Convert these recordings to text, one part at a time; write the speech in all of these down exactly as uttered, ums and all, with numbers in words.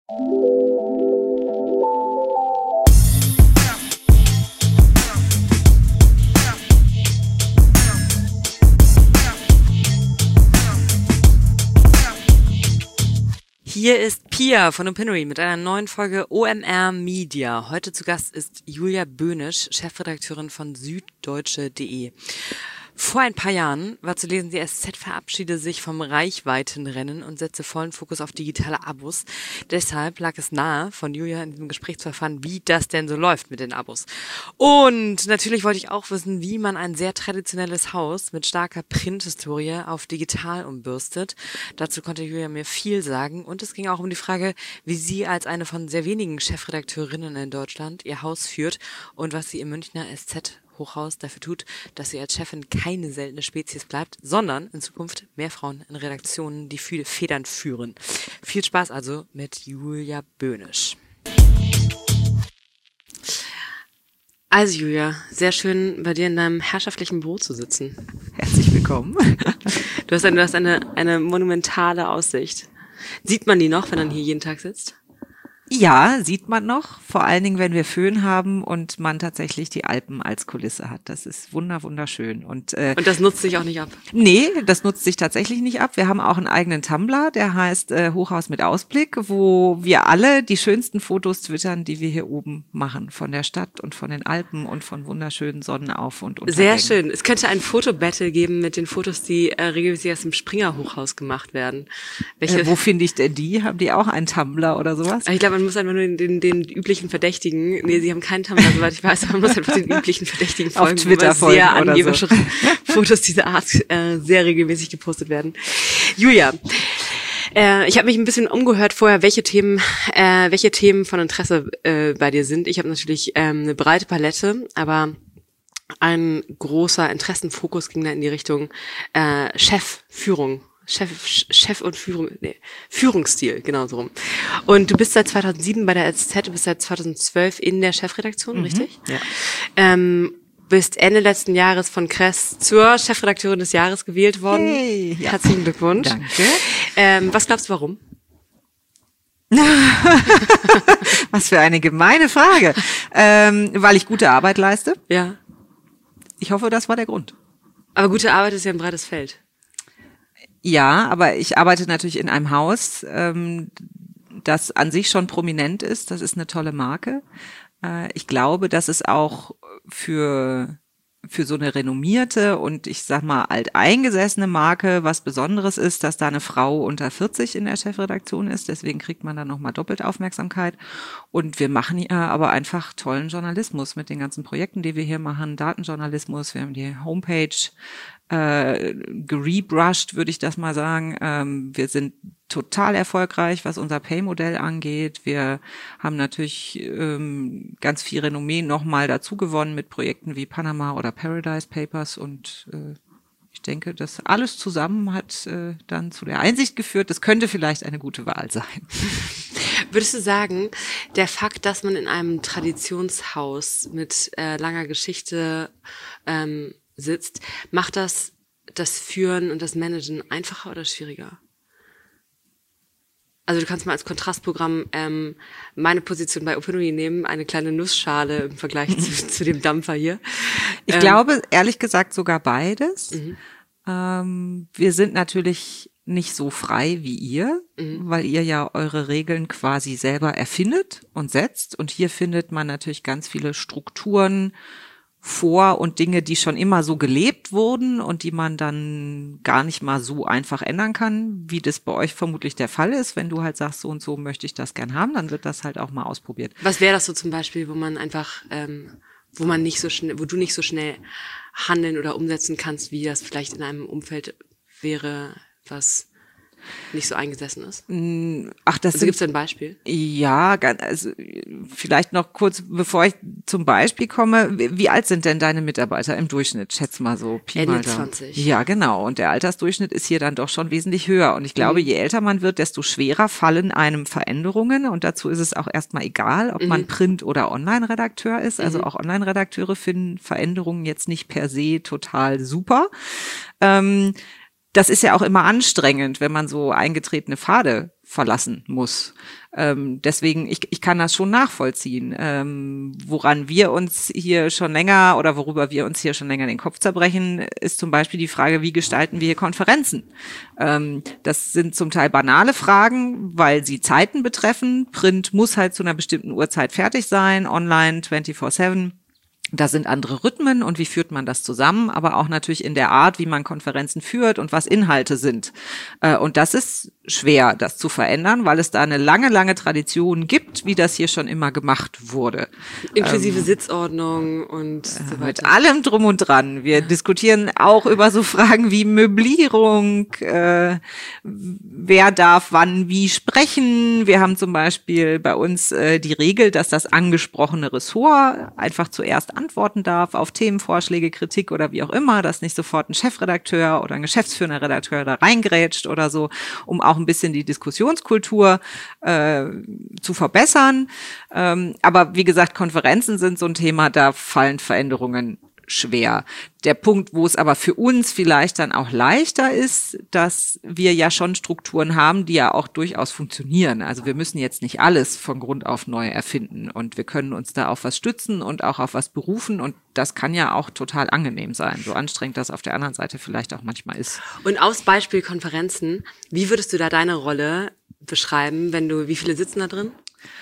Hier ist Pia von Opinory mit einer neuen Folge O M R Media. Heute zu Gast ist Julia Böhnisch, Chefredakteurin von süddeutsche punkt de. Vor ein paar Jahren war zu lesen, die S Z verabschiede sich vom Reichweitenrennen und setze vollen Fokus auf digitale Abos. Deshalb lag es nahe, von Julia in diesem Gespräch zu erfahren, wie das denn so läuft mit den Abos. Und natürlich wollte ich auch wissen, wie man ein sehr traditionelles Haus mit starker Printhistorie auf digital umbürstet. Dazu konnte Julia mir viel sagen und es ging auch um die Frage, wie sie als eine von sehr wenigen Chefredakteurinnen in Deutschland ihr Haus führt und was sie im Münchner S Z Hochhaus dafür tut, dass sie als Chefin keine seltene Spezies bleibt, sondern in Zukunft mehr Frauen in Redaktionen die Federn führen. Viel Spaß also mit Julia Böhnisch. Also Julia, sehr schön bei dir in deinem herrschaftlichen Büro zu sitzen. Herzlich willkommen. Du hast, eine, du hast eine, eine monumentale Aussicht. Sieht man die noch, wenn man hier jeden Tag sitzt? Ja, sieht man noch, vor allen Dingen, wenn wir Föhn haben und man tatsächlich die Alpen als Kulisse hat. Das ist wunder wunderschön. Und, äh, und das nutzt sich auch nicht ab? Nee, das nutzt sich tatsächlich nicht ab. Wir haben auch einen eigenen Tumblr, der heißt äh, Hochhaus mit Ausblick, wo wir alle die schönsten Fotos twittern, die wir hier oben machen, von der Stadt und von den Alpen und von wunderschönen Sonnenauf- und Untergängen. Sehr schön. Es könnte ein Fotobattle geben mit den Fotos, die äh, regelmäßig aus dem Springer-Hochhaus gemacht werden. Welche, äh, wo finde ich denn die? Haben die auch einen Tumblr oder sowas? Ich glaube, man muss einfach nur den, den, den üblichen Verdächtigen, nee, sie haben keinen Tumblr, soweit ich weiß, aber man muss einfach den üblichen Verdächtigen folgen, auf Twitter wo sehr folgen oder so. Fotos dieser Art äh, sehr regelmäßig gepostet werden. Julia, äh, ich habe mich ein bisschen umgehört vorher, welche Themen, äh, welche Themen von Interesse äh, bei dir sind. Ich habe natürlich ähm, eine breite Palette, aber ein großer Interessenfokus ging da in die Richtung äh, Chefführung. Chef, Chef und Führung, nee, Führungsstil, genau so rum. Und du bist seit zweitausendsieben bei der S Z, du bist seit zweitausendzwölf in der Chefredaktion, mhm, richtig? Ja. Ähm, bist Ende letzten Jahres von Kress zur Chefredakteurin des Jahres gewählt worden. Hey, ja. Herzlichen Glückwunsch. Danke. Ähm, was glaubst du, warum? Was für eine gemeine Frage. Ähm, weil ich gute Arbeit leiste. Ja. Ich hoffe, das war der Grund. Aber gute Arbeit ist ja ein breites Feld. Ja, aber ich arbeite natürlich in einem Haus, ähm, das an sich schon prominent ist. Das ist eine tolle Marke. Äh, ich glaube, dass es auch für für so eine renommierte und ich sag mal alteingesessene Marke was Besonderes ist, dass da eine Frau unter vierzig in der Chefredaktion ist. Deswegen kriegt man da nochmal doppelt Aufmerksamkeit. Und wir machen ja aber einfach tollen Journalismus mit den ganzen Projekten, die wir hier machen. Datenjournalismus, wir haben die Homepage äh, gerebrushed, würde ich das mal sagen. Ähm, wir sind total erfolgreich, was unser Pay-Modell angeht. Wir haben natürlich ähm, ganz viel Renommee nochmal dazu gewonnen mit Projekten wie Panama oder Paradise Papers und äh, ich denke, das alles zusammen hat äh, dann zu der Einsicht geführt, das könnte vielleicht eine gute Wahl sein. Würdest du sagen, der Fakt, dass man in einem Traditionshaus mit äh, langer Geschichte ähm, sitzt, macht das das Führen und das Managen einfacher oder schwieriger? Also du kannst mal als Kontrastprogramm ähm, meine Position bei Opinory nehmen, eine kleine Nussschale im Vergleich zu, zu dem Dampfer hier. Ich ähm, glaube, ehrlich gesagt, sogar beides. Mhm. Ähm, wir sind natürlich nicht so frei wie ihr, mhm, weil ihr ja eure Regeln quasi selber erfindet und setzt. Und hier findet man natürlich ganz viele Strukturen vor und Dinge, die schon immer so gelebt wurden und die man dann gar nicht mal so einfach ändern kann, wie das bei euch vermutlich der Fall ist. Wenn du halt sagst, so und so möchte ich das gern haben, dann wird das halt auch mal ausprobiert. Was wäre das so zum Beispiel, wo man einfach, ähm, wo man nicht so schnell, wo du nicht so schnell handeln oder umsetzen kannst, wie das vielleicht in einem Umfeld wäre, was nicht so eingesessen ist? Ach, das also gibt es ein Beispiel? Ja, also vielleicht noch kurz, bevor ich zum Beispiel komme, wie alt sind denn deine Mitarbeiter im Durchschnitt? Schätz mal so. Pi Ende mal da. zwanzig. Ja, genau. Und der Altersdurchschnitt ist hier dann doch schon wesentlich höher. Und ich glaube, mhm. je älter man wird, desto schwerer fallen einem Veränderungen. Und dazu ist es auch erstmal egal, ob mhm. man Print- oder Online-Redakteur ist. Also mhm. auch Online-Redakteure finden Veränderungen jetzt nicht per se total super. Ähm, das ist ja auch immer anstrengend, wenn man so eingetretene Pfade verlassen muss. Ähm, deswegen, ich, ich kann das schon nachvollziehen. Ähm, woran wir uns hier schon länger oder worüber wir uns hier schon länger den Kopf zerbrechen, ist zum Beispiel die Frage, wie gestalten wir hier Konferenzen? Ähm, das sind zum Teil banale Fragen, weil sie Zeiten betreffen. Print muss halt zu einer bestimmten Uhrzeit fertig sein, online vierundzwanzig sieben. Da sind andere Rhythmen und wie führt man das zusammen, aber auch natürlich in der Art, wie man Konferenzen führt und was Inhalte sind. Und das ist schwer, das zu verändern, weil es da eine lange, lange Tradition gibt, wie das hier schon immer gemacht wurde. Inklusive ähm, Sitzordnung und so weiter. Mit allem drum und dran. Wir ja. diskutieren auch über so Fragen wie Möblierung, äh, wer darf wann wie sprechen. Wir haben zum Beispiel bei uns äh, die Regel, dass das angesprochene Ressort einfach zuerst antworten darf auf Themenvorschläge, Kritik oder wie auch immer, dass nicht sofort ein Chefredakteur oder ein geschäftsführender Redakteur da reingrätscht oder so, um auch ein bisschen die Diskussionskultur äh, zu verbessern. Ähm, aber wie gesagt, Konferenzen sind so ein Thema, da fallen Veränderungen schwer. Der Punkt, wo es aber für uns vielleicht dann auch leichter ist, dass wir ja schon Strukturen haben, die ja auch durchaus funktionieren. Also wir müssen jetzt nicht alles von Grund auf neu erfinden und wir können uns da auf was stützen und auch auf was berufen und das kann ja auch total angenehm sein, so anstrengend das auf der anderen Seite vielleicht auch manchmal ist. Und aus Beispiel Konferenzen, wie würdest du da deine Rolle beschreiben, wenn du, wie viele sitzen da drin?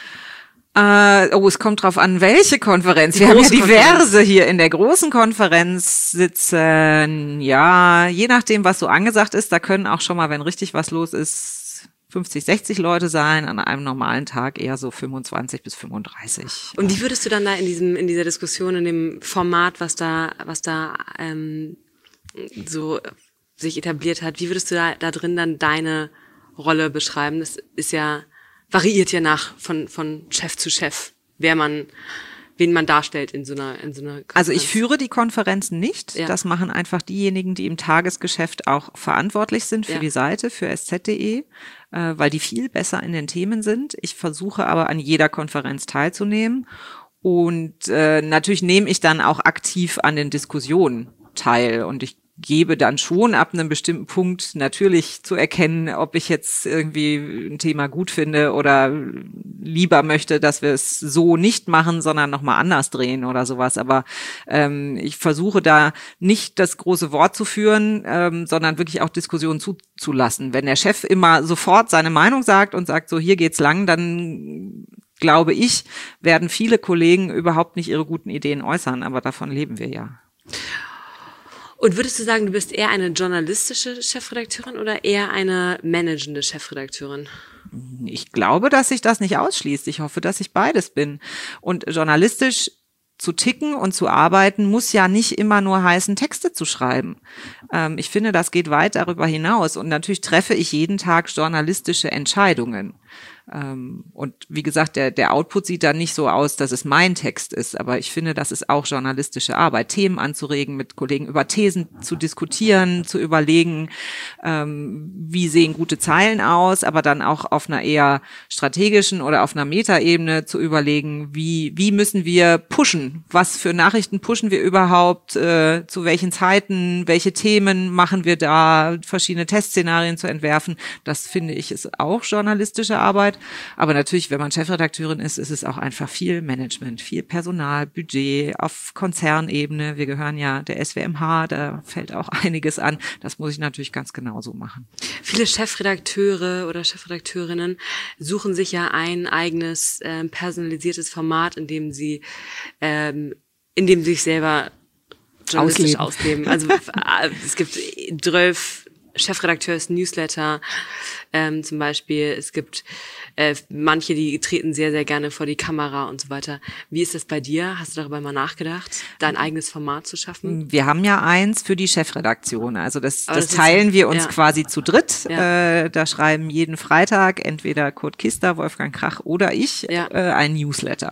Uh, oh, es kommt drauf an, welche Konferenz. Die Wir haben ja diverse Konferenz. Hier in der großen Konferenz sitzen. Ja, je nachdem, was so angesagt ist, da können auch schon mal, wenn richtig was los ist, fünfzig, sechzig Leute sein. An einem normalen Tag eher so fünfundzwanzig bis fünfunddreißig. Und wie würdest du dann da in diesem, in dieser Diskussion, in dem Format, was da, was da ähm, so sich etabliert hat, wie würdest du da, da drin dann deine Rolle beschreiben? Das ist ja variiert ja nach von von Chef zu Chef, wer man, wen man darstellt in so einer in so einer Konferenz. Also ich führe die Konferenzen nicht. Ja. Das machen einfach diejenigen, die im Tagesgeschäft auch verantwortlich sind für ja. die Seite, für S Z punkt de, äh, weil die viel besser in den Themen sind. Ich versuche aber an jeder Konferenz teilzunehmen und äh, natürlich nehme ich dann auch aktiv an den Diskussionen teil und ich gebe dann schon ab einem bestimmten Punkt natürlich zu erkennen, ob ich jetzt irgendwie ein Thema gut finde oder lieber möchte, dass wir es so nicht machen, sondern nochmal anders drehen oder sowas. Aber ähm, ich versuche da nicht das große Wort zu führen, ähm, sondern wirklich auch Diskussionen zuzulassen. Wenn der Chef immer sofort seine Meinung sagt und sagt, so hier geht's lang, dann glaube ich, werden viele Kollegen überhaupt nicht ihre guten Ideen äußern. Aber davon leben wir ja. Und würdest du sagen, du bist eher eine journalistische Chefredakteurin oder eher eine managende Chefredakteurin? Ich glaube, dass sich das nicht ausschließt. Ich hoffe, dass ich beides bin. Und journalistisch zu ticken und zu arbeiten muss ja nicht immer nur heißen, Texte zu schreiben. Ähm, ich finde, das geht weit darüber hinaus. Und natürlich treffe ich jeden Tag journalistische Entscheidungen. Ähm, und wie gesagt, der, der Output sieht dann nicht so aus, dass es mein Text ist, aber ich finde, das ist auch journalistische Arbeit, Themen anzuregen, mit Kollegen über Thesen zu diskutieren, zu überlegen, ähm, wie sehen gute Zeilen aus, aber dann auch auf einer eher strategischen oder auf einer Metaebene zu überlegen, wie, wie müssen wir pushen, was für Nachrichten pushen wir überhaupt, äh, zu welchen Zeiten, welche Themen machen wir da, verschiedene Testszenarien zu entwerfen. Das finde ich ist auch journalistische Arbeit. Aber natürlich, wenn man Chefredakteurin ist, ist es auch einfach viel Management, viel Personal, Budget auf Konzernebene. Wir gehören ja der S W M H, da fällt auch einiges an. Das muss ich natürlich ganz genauso machen. Viele Chefredakteure oder Chefredakteurinnen suchen sich ja ein eigenes äh, personalisiertes Format, in dem sie, ähm, in dem sie sich selber journalistisch ausleben. ausleben. Also äh, es gibt zwölf Chefredakteurs-Newsletter ähm, zum Beispiel. Es gibt äh, manche, die treten sehr, sehr gerne vor die Kamera und so weiter. Wie ist das bei dir? Hast du darüber mal nachgedacht, dein eigenes Format zu schaffen? Wir haben ja eins für die Chefredaktion. Also das, das, das teilen ist, wir uns ja. quasi zu dritt. Ja. Äh, da schreiben jeden Freitag entweder Kurt Kister, Wolfgang Krach oder ich ja. äh, ein Newsletter.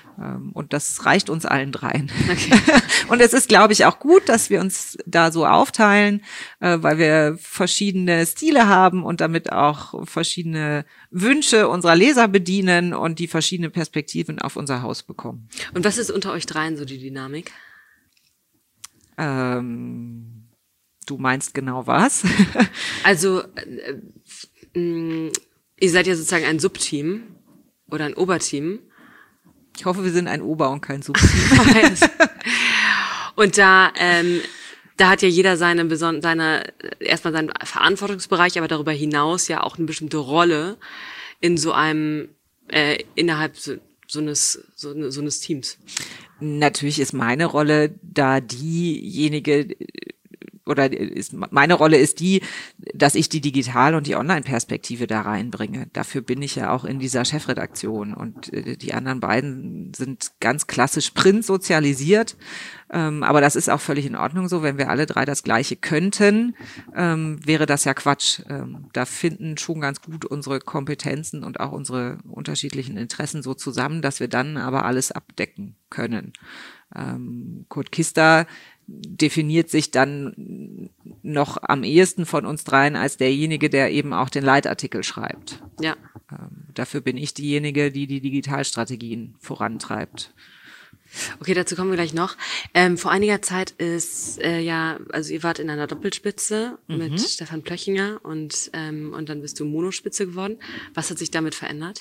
Und das reicht uns allen dreien. Okay. Und es ist, glaube ich, auch gut, dass wir uns da so aufteilen, weil wir verschiedene Stile haben und damit auch verschiedene Wünsche unserer Leser bedienen und die verschiedene Perspektiven auf unser Haus bekommen. Und was ist unter euch dreien so die Dynamik? Ähm Du meinst genau was? Also, äh, äh, ihr seid ja sozusagen ein Subteam oder ein Oberteam. Ich hoffe, wir sind ein Ober- und kein Subteam. Und da, ähm, da hat ja jeder seine beson- seine erstmal seinen Verantwortungsbereich, aber darüber hinaus ja auch eine bestimmte Rolle in so einem äh, innerhalb so, so eines so, ne, so eines Teams. Natürlich ist meine Rolle da diejenige, oder ist, meine Rolle ist die, dass ich die Digital- und die Online-Perspektive da reinbringe. Dafür bin ich ja auch in dieser Chefredaktion, und äh, die anderen beiden sind ganz klassisch Print sozialisiert. Ähm, aber das ist auch völlig in Ordnung so. Wenn wir alle drei das Gleiche könnten, ähm, wäre das ja Quatsch. Ähm, da finden schon ganz gut unsere Kompetenzen und auch unsere unterschiedlichen Interessen so zusammen, dass wir dann aber alles abdecken können. Ähm, Kurt Kister definiert sich dann noch am ehesten von uns dreien als derjenige, der eben auch den Leitartikel schreibt. Ja. Ähm, dafür bin ich diejenige, die die Digitalstrategien vorantreibt. Okay, dazu kommen wir gleich noch. Ähm, vor einiger Zeit ist äh, ja, also ihr wart in einer Doppelspitze mhm. mit Stefan Plöchinger und ähm, und dann bist du Monospitze geworden. Was hat sich damit verändert?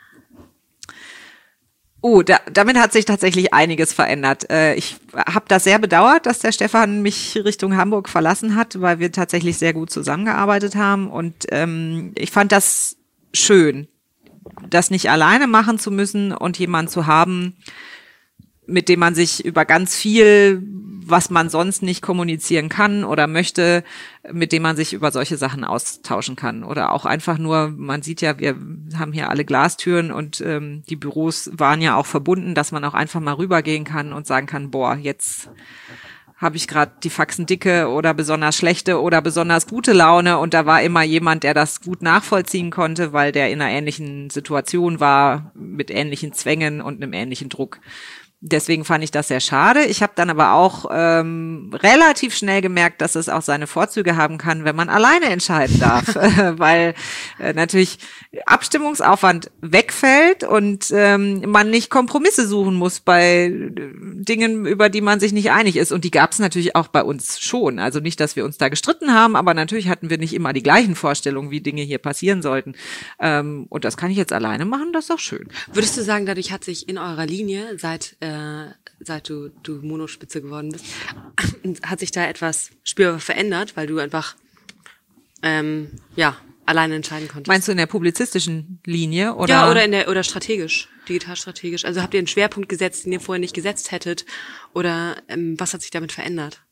Oh, da, damit hat sich tatsächlich einiges verändert. Äh, ich habe das sehr bedauert, dass der Stefan mich Richtung Hamburg verlassen hat, weil wir tatsächlich sehr gut zusammengearbeitet haben. Und ähm, ich fand das schön, das nicht alleine machen zu müssen und jemanden zu haben, mit dem man sich über ganz viel, was man sonst nicht kommunizieren kann oder möchte, mit dem man sich über solche Sachen austauschen kann. Oder auch einfach nur, man sieht ja, wir haben hier alle Glastüren und ähm, die Büros waren ja auch verbunden, dass man auch einfach mal rübergehen kann und sagen kann, boah, jetzt habe ich gerade die Faxen dicke oder besonders schlechte oder besonders gute Laune, und da war immer jemand, der das gut nachvollziehen konnte, weil der in einer ähnlichen Situation war, mit ähnlichen Zwängen und einem ähnlichen Druck. Deswegen fand ich das sehr schade. Ich habe dann aber auch ähm, relativ schnell gemerkt, dass es auch seine Vorzüge haben kann, wenn man alleine entscheiden darf, weil äh, natürlich Abstimmungsaufwand wegfällt und ähm, man nicht Kompromisse suchen muss bei äh, Dingen, über die man sich nicht einig ist. Und die gab es natürlich auch bei uns schon. Also nicht, dass wir uns da gestritten haben, aber natürlich hatten wir nicht immer die gleichen Vorstellungen, wie Dinge hier passieren sollten. Ähm, und das kann ich jetzt alleine machen, das ist doch schön. Würdest du sagen, dadurch hat sich in eurer Linie seit äh, seit du, du Monospitze geworden bist, hat sich da etwas spürbar verändert, weil du einfach ähm, ja alleine entscheiden konntest? Meinst du in der publizistischen Linie? Oder? Ja, oder in der oder strategisch, digital strategisch. Also habt ihr einen Schwerpunkt gesetzt, den ihr vorher nicht gesetzt hättet? Oder ähm, was hat sich damit verändert?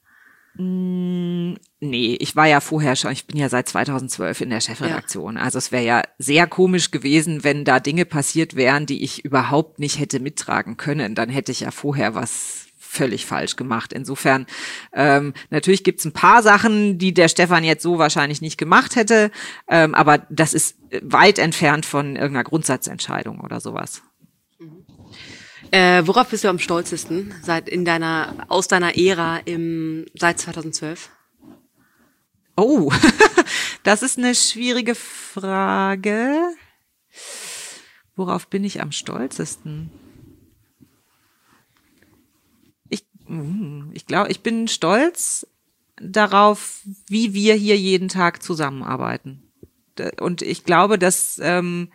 Mm, nee, ich war ja vorher schon, ich bin ja seit zweitausendzwölf in der Chefredaktion. Ja. Also es wäre ja sehr komisch gewesen, wenn da Dinge passiert wären, die ich überhaupt nicht hätte mittragen können. Dann hätte ich ja vorher was völlig falsch gemacht. Insofern, ähm, natürlich gibt's ein paar Sachen, die der Stefan jetzt so wahrscheinlich nicht gemacht hätte, ähm, aber das ist weit entfernt von irgendeiner Grundsatzentscheidung oder sowas. Mhm. Äh, worauf bist du am stolzesten seit in deiner aus deiner Ära im seit zweitausendzwölf? Oh, das ist eine schwierige Frage. Worauf bin ich am stolzesten? Ich, ich glaube, ich bin stolz darauf, wie wir hier jeden Tag zusammenarbeiten. Und ich glaube, dass ähm,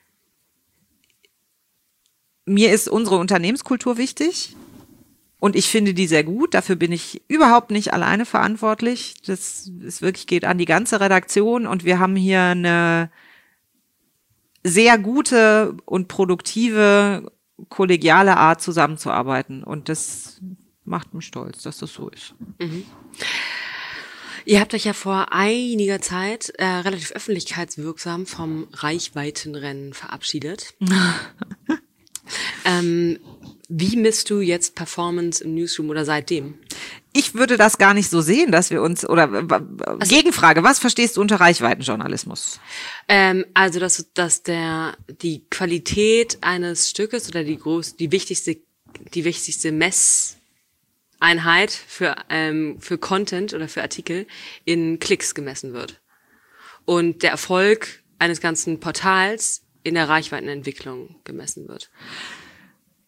mir ist unsere Unternehmenskultur wichtig und ich finde die sehr gut. Dafür bin ich überhaupt nicht alleine verantwortlich. Das ist wirklich, geht an die ganze Redaktion, und wir haben hier eine sehr gute und produktive, kollegiale Art zusammenzuarbeiten, und das macht mich stolz, dass das so ist. Mhm. Ihr habt euch ja vor einiger Zeit äh, relativ öffentlichkeitswirksam vom Reichweitenrennen verabschiedet. ähm, wie misst du jetzt Performance im Newsroom oder seitdem? Ich würde das gar nicht so sehen, dass wir uns, oder also, Gegenfrage, was verstehst du unter Reichweitenjournalismus? Ähm, also, dass, dass der, die Qualität eines Stückes oder die groß, die wichtigste, die wichtigste Messeinheit für, ähm, für Content oder für Artikel in Klicks gemessen wird. Und der Erfolg eines ganzen Portals in der Reichweitenentwicklung gemessen wird.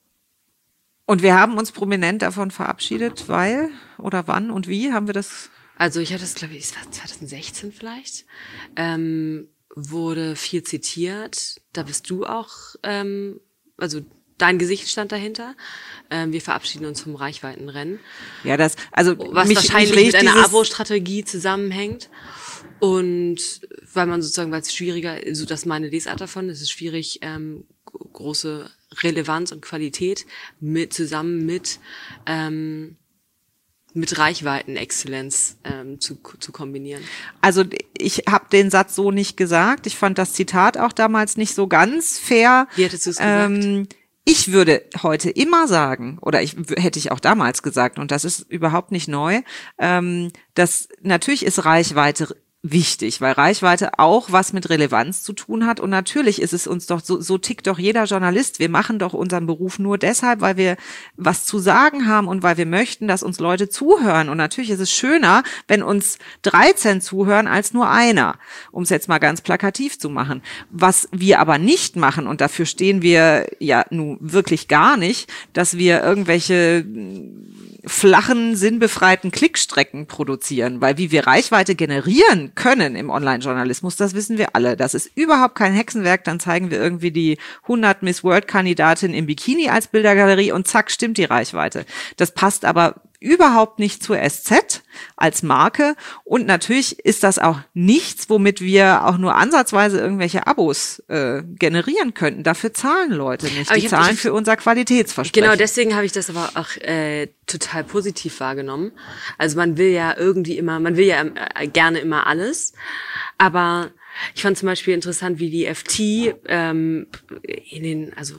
Und wir haben uns prominent davon verabschiedet, weil, oder wann und wie haben wir das Also ich hatte das, glaube ich, es war zwanzig sechzehn vielleicht, ähm, wurde viel zitiert. Da bist du auch, ähm, also dein Gesicht stand dahinter. Ähm, wir verabschieden uns vom Reichweitenrennen. Ja, das, also was mich, wahrscheinlich mich mit einer dieses Abo-Strategie zusammenhängt. Und weil man sozusagen, weil es schwieriger, so das ist meine Lesart davon, es ist schwierig, ähm, große Relevanz und Qualität mit zusammen mit ähm, mit Reichweitenexzellenz ähm, zu, zu kombinieren. Also ich habe den Satz so nicht gesagt. Ich fand das Zitat auch damals nicht so ganz fair. Wie hättest du es ähm, gesagt? Ich würde heute immer sagen, oder ich hätte ich auch damals gesagt, und das ist überhaupt nicht neu, ähm, dass natürlich ist Reichweite wichtig, weil Reichweite auch was mit Relevanz zu tun hat. Und natürlich ist es uns doch, so, so tickt doch jeder Journalist. Wir machen doch unseren Beruf nur deshalb, weil wir was zu sagen haben und weil wir möchten, dass uns Leute zuhören. Und natürlich ist es schöner, wenn uns dreizehn zuhören als nur einer, um es jetzt mal ganz plakativ zu machen. Was wir aber nicht machen, und dafür stehen wir ja nun wirklich gar nicht, dass wir irgendwelche flachen, sinnbefreiten Klickstrecken produzieren, weil wie wir Reichweite generieren können im Online-Journalismus, das wissen wir alle. Das ist überhaupt kein Hexenwerk, dann zeigen wir irgendwie die hundert Miss World-Kandidatin im Bikini als Bildergalerie und zack, stimmt die Reichweite. Das passt aber überhaupt nicht zur S Z als Marke und natürlich ist das auch nichts, womit wir auch nur ansatzweise irgendwelche Abos äh, generieren könnten. Dafür zahlen Leute nicht. Aber die ich hab, zahlen ich, für unser Qualitätsversprechen. Genau, deswegen habe ich das aber auch äh, total positiv wahrgenommen. Also man will ja irgendwie immer, man will ja äh, gerne immer alles, aber ich fand zum Beispiel interessant, wie die F T ähm, in den, also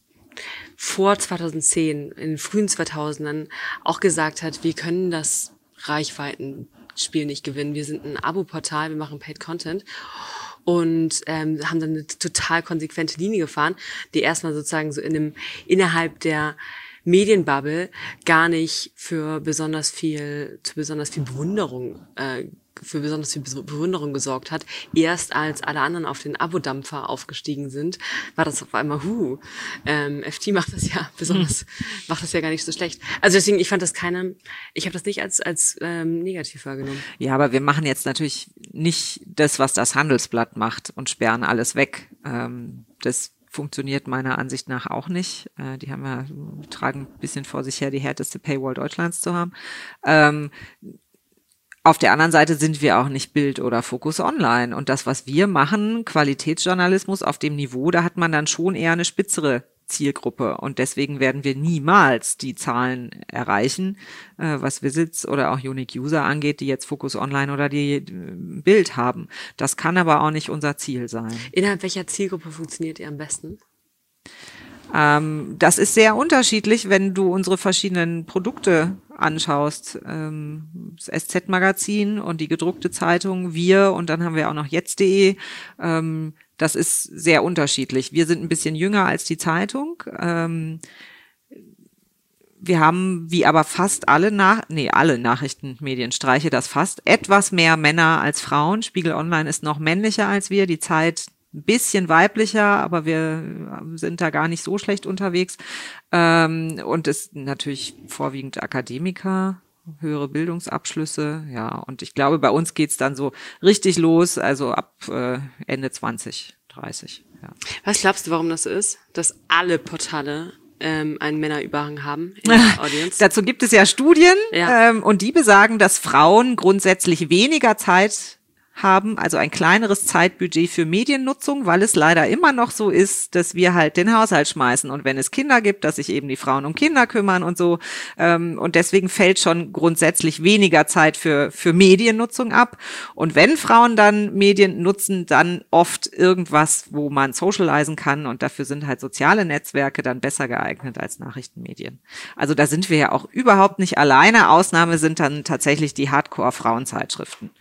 vor zweitausendzehn, in den frühen zweitausendern auch gesagt hat, wir können das Reichweitenspiel nicht gewinnen. Wir sind ein Abo-Portal, wir machen Paid Content und ähm, haben dann eine total konsequente Linie gefahren, die erstmal sozusagen so in einem innerhalb der Medienbubble gar nicht für besonders viel, zu besonders viel Bewunderung äh, für besonders viel Bewunderung gesorgt hat. Erst als alle anderen auf den Abo-Dampfer aufgestiegen sind, war das auf einmal, hu, ähm, F T macht das ja besonders, macht das ja gar nicht so schlecht. Also deswegen, ich fand das keine, ich habe das nicht als als ähm, negativ wahrgenommen. Ja, aber wir machen jetzt natürlich nicht das, was das Handelsblatt macht und sperren alles weg. Ähm, das funktioniert meiner Ansicht nach auch nicht. Äh, die haben ja, tragen ein bisschen vor sich her, die härteste Paywall Deutschlands zu haben. Ähm, Auf der anderen Seite sind wir auch nicht Bild oder Focus Online. Und das, was wir machen, Qualitätsjournalismus auf dem Niveau, da hat man dann schon eher eine spitzere Zielgruppe. Und deswegen werden wir niemals die Zahlen erreichen, äh, was Visits oder auch Unique User angeht, die jetzt Focus Online oder die äh, Bild haben. Das kann aber auch nicht unser Ziel sein. Innerhalb welcher Zielgruppe funktioniert ihr am besten? Ähm, das ist sehr unterschiedlich, wenn du unsere verschiedenen Produkte anschaust. Ähm, das S Z-Magazin und die gedruckte Zeitung, wir und dann haben wir auch noch jetzt punkt de. Ähm, das ist sehr unterschiedlich. Wir sind ein bisschen jünger als die Zeitung. Ähm, wir haben, wie aber fast alle nach, nee, alle Nachrichtenmedien, streiche das fast, etwas mehr Männer als Frauen. Spiegel Online ist noch männlicher als wir, die Zeit ein bisschen weiblicher, aber wir sind da gar nicht so schlecht unterwegs. Ähm, und es natürlich vorwiegend Akademiker, höhere Bildungsabschlüsse, ja. Und ich glaube, bei uns geht's dann so richtig los, also ab äh, Ende zwanzig, dreißig. Ja. Was glaubst du, warum das so ist, dass alle Portale ähm, einen Männerüberhang haben in der Audience? Dazu gibt es ja Studien, ja. Ähm, und die besagen, dass Frauen grundsätzlich weniger Zeit haben, also ein kleineres Zeitbudget für Mediennutzung, weil es leider immer noch so ist, dass wir halt den Haushalt schmeißen und wenn es Kinder gibt, dass sich eben die Frauen um Kinder kümmern und so, und deswegen fällt schon grundsätzlich weniger Zeit für für Mediennutzung ab und wenn Frauen dann Medien nutzen, dann oft irgendwas, wo man socialisen kann und dafür sind halt soziale Netzwerke dann besser geeignet als Nachrichtenmedien. Also da sind wir ja auch überhaupt nicht alleine, Ausnahme sind dann tatsächlich die Hardcore-Frauenzeitschriften.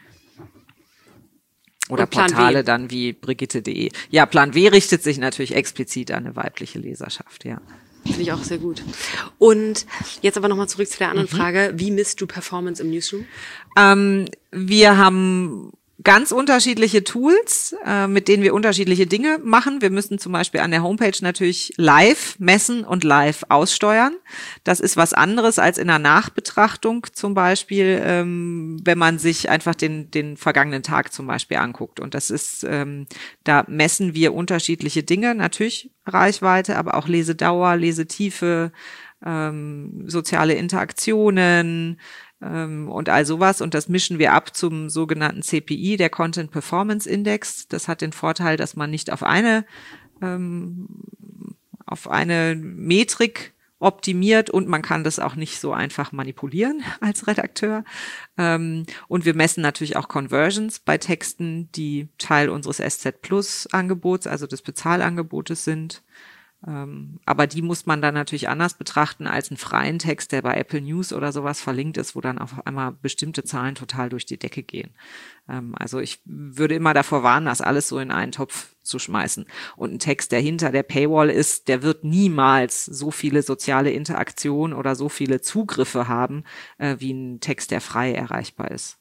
Oder Portale dann wie Brigitte punkt de. Ja, Plan W richtet sich natürlich explizit an eine weibliche Leserschaft, ja. Finde ich auch sehr gut. Und jetzt aber nochmal zurück zu der anderen mhm. Frage. Wie misst du Performance im Newsroom? Ähm, wir haben ganz unterschiedliche Tools, äh, mit denen wir unterschiedliche Dinge machen. Wir müssen zum Beispiel an der Homepage natürlich live messen und live aussteuern. Das ist was anderes als in der Nachbetrachtung zum Beispiel, ähm, wenn man sich einfach den, den vergangenen Tag zum Beispiel anguckt. Und das ist, ähm, da messen wir unterschiedliche Dinge, natürlich Reichweite, aber auch Lesedauer, Lesetiefe, ähm, soziale Interaktionen, und all sowas. Und das mischen wir ab zum sogenannten C P I, der Content Performance Index. Das hat den Vorteil, dass man nicht auf eine, ähm, auf eine Metrik optimiert und man kann das auch nicht so einfach manipulieren als Redakteur. Ähm, und wir messen natürlich auch Conversions bei Texten, die Teil unseres S Z Plus Angebots, also des Bezahlangebotes sind. Ähm, aber die muss man dann natürlich anders betrachten als einen freien Text, der bei Apple News oder sowas verlinkt ist, wo dann auf einmal bestimmte Zahlen total durch die Decke gehen. Ähm, also ich würde immer davor warnen, das alles so in einen Topf zu schmeißen. Und ein Text, der hinter der Paywall ist, der wird niemals so viele soziale Interaktion oder so viele Zugriffe haben, äh, wie ein Text, der frei erreichbar ist.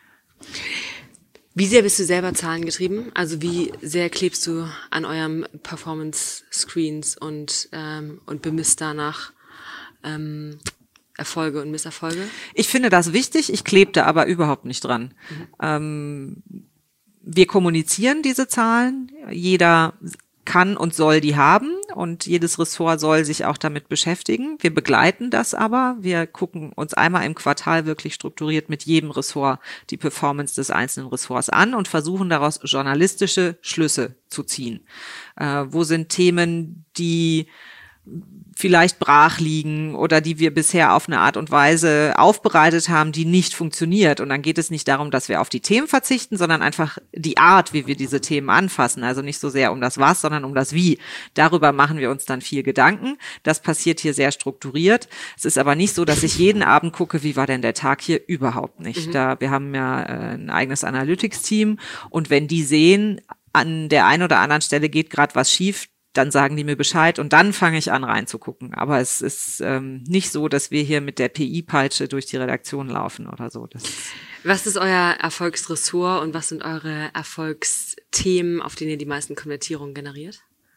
Wie sehr bist du selber zahlengetrieben? Also wie sehr klebst du an eurem Performance-Screens und, ähm, und bemisst danach ähm, Erfolge und Misserfolge? Ich finde das wichtig, ich klebe da aber überhaupt nicht dran. Mhm. Ähm, wir kommunizieren diese Zahlen, jeder kann und soll die haben und jedes Ressort soll sich auch damit beschäftigen. Wir begleiten das aber. Wir gucken uns einmal im Quartal wirklich strukturiert mit jedem Ressort die Performance des einzelnen Ressorts an und versuchen daraus journalistische Schlüsse zu ziehen. Äh, wo sind Themen, die vielleicht brach liegen oder die wir bisher auf eine Art und Weise aufbereitet haben, die nicht funktioniert. Und dann geht es nicht darum, dass wir auf die Themen verzichten, sondern einfach die Art, wie wir diese Themen anfassen. Also nicht so sehr um das Was, sondern um das Wie. Darüber machen wir uns dann viel Gedanken. Das passiert hier sehr strukturiert. Es ist aber nicht so, dass ich jeden Abend gucke, wie war denn der Tag hier? Überhaupt nicht. Mhm. Da, wir haben ja äh, ein eigenes Analytics-Team und wenn die sehen, an der einen oder anderen Stelle geht gerade was schief, dann sagen die mir Bescheid und dann fange ich an reinzugucken. Aber es ist ähm, nicht so, dass wir hier mit der P I-Peitsche durch die Redaktion laufen oder so. Das ist was ist euer Erfolgsressort und was sind eure Erfolgsthemen, auf denen ihr die meisten Konvertierungen generiert?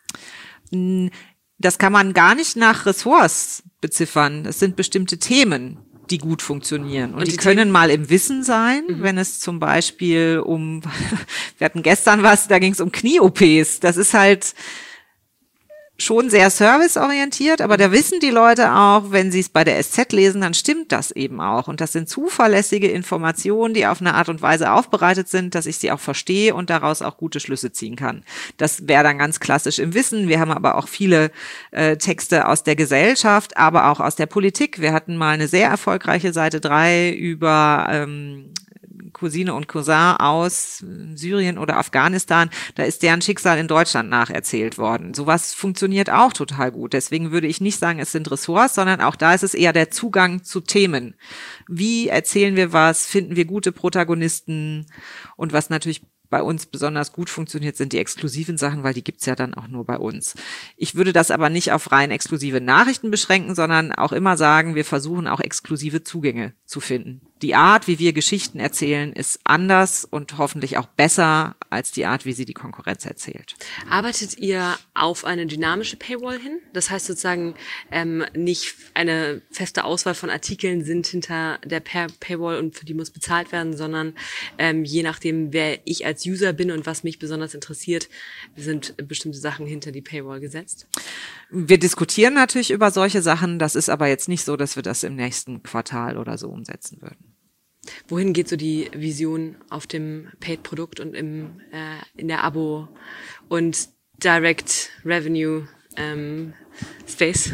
Das kann man gar nicht nach Ressorts beziffern. Es sind bestimmte Themen, die gut funktionieren. Und, und die, die können Themen? mal im Wissen sein, mhm. wenn es zum Beispiel um, wir hatten gestern was, da ging es um Knie-O Ps. Das ist halt schon sehr serviceorientiert, aber da wissen die Leute auch, wenn sie es bei der S Z lesen, dann stimmt das eben auch. Und das sind zuverlässige Informationen, die auf eine Art und Weise aufbereitet sind, dass ich sie auch verstehe und daraus auch gute Schlüsse ziehen kann. Das wäre dann ganz klassisch im Wissen. Wir haben aber auch viele äh, Texte aus der Gesellschaft, aber auch aus der Politik. Wir hatten mal eine sehr erfolgreiche Seite drei über ähm, Cousine und Cousin aus Syrien oder Afghanistan, da ist deren Schicksal in Deutschland nacherzählt worden. Sowas funktioniert auch total gut. Deswegen würde ich nicht sagen, es sind Ressorts, sondern auch da ist es eher der Zugang zu Themen. Wie erzählen wir was? Finden wir gute Protagonisten? Und was natürlich bei uns besonders gut funktioniert, sind die exklusiven Sachen, weil die gibt's ja dann auch nur bei uns. Ich würde das aber nicht auf rein exklusive Nachrichten beschränken, sondern auch immer sagen, wir versuchen auch exklusive Zugänge zu finden. Die Art, wie wir Geschichten erzählen, ist anders und hoffentlich auch besser als die Art, wie sie die Konkurrenz erzählt. Arbeitet ihr auf eine dynamische Paywall hin? Das heißt sozusagen, ähm, nicht eine feste Auswahl von Artikeln sind hinter der Paywall und für die muss bezahlt werden, sondern ähm, je nachdem, wer ich als User bin und was mich besonders interessiert, sind bestimmte Sachen hinter die Paywall gesetzt? Wir diskutieren natürlich über solche Sachen. Das ist aber jetzt nicht so, dass wir das im nächsten Quartal oder so umsetzen würden. Wohin geht so die Vision auf dem Paid-Produkt und im äh, in der Abo- und Direct-Revenue ähm, Space?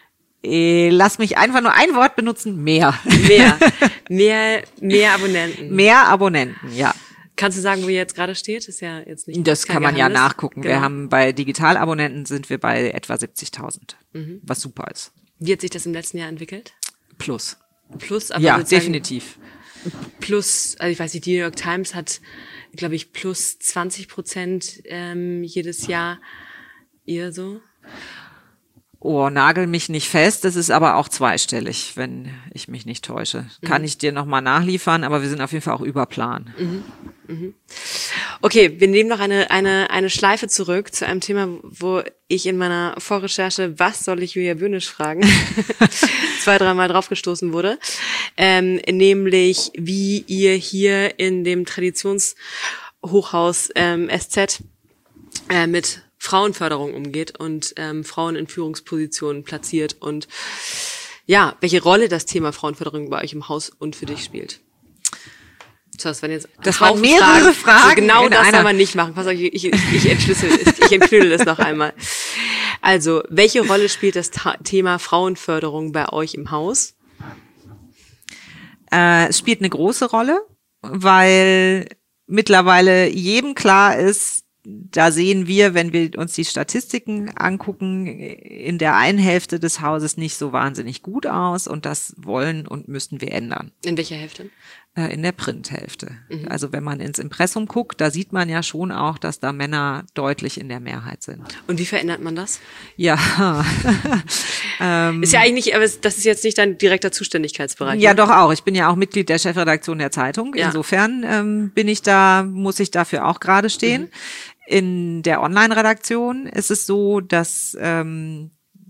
Lass mich einfach nur ein Wort benutzen, mehr. Mehr, mehr, mehr Abonnenten. Mehr Abonnenten, ja. Kannst du sagen, wo ihr jetzt gerade steht? Ist ja jetzt nicht. Das kann man Geheimnis. ja nachgucken. Genau. Wir haben bei Digitalabonnenten sind wir bei etwa siebzigtausend, mhm. was super ist. Wie hat sich das im letzten Jahr entwickelt? Plus. Plus, aber ja, definitiv. Plus, also ich weiß nicht, die New York Times hat, glaube ich, plus zwanzig Prozent ähm, jedes Jahr. Ihr so? Oh, nagel mich nicht fest. Das ist aber auch zweistellig, wenn ich mich nicht täusche. Mhm. Kann ich dir nochmal nachliefern, aber wir sind auf jeden Fall auch über Plan. Mhm. Mhm. Okay, wir nehmen noch eine, eine, eine Schleife zurück zu einem Thema, wo ich in meiner Vorrecherche, was soll ich Julia Böhnisch fragen, zwei, dreimal draufgestoßen wurde. Ähm, nämlich, wie ihr hier in dem Traditionshochhaus ähm, S Z äh, mit Frauenförderung umgeht und ähm, Frauen in Führungspositionen platziert und ja, welche Rolle das Thema Frauenförderung bei euch im Haus und für dich spielt. So, das waren jetzt das waren mehrere Fragen. Fragen also genau das soll man nicht machen. Pass auf, ich, ich, ich entschlüssel, ich entknüdel das noch einmal. Also, welche Rolle spielt das Ta- Thema Frauenförderung bei euch im Haus? Äh, es spielt eine große Rolle, weil mittlerweile jedem klar ist, da sehen wir, wenn wir uns die Statistiken angucken, in der einen Hälfte des Hauses nicht so wahnsinnig gut aus und das wollen und müssten wir ändern. In welcher Hälfte? In der Printhälfte. Mhm. Also wenn man ins Impressum guckt, da sieht man ja schon auch, dass da Männer deutlich in der Mehrheit sind. Und wie verändert man das? Ja. ähm, ist ja eigentlich nicht, aber das ist jetzt nicht dein direkter Zuständigkeitsbereich. Ja, ne? Doch auch. Ich bin ja auch Mitglied der Chefredaktion der Zeitung. Ja. Insofern ähm, bin ich da, muss ich dafür auch gerade stehen. Mhm. In der Online-Redaktion ist es so, dass ähm,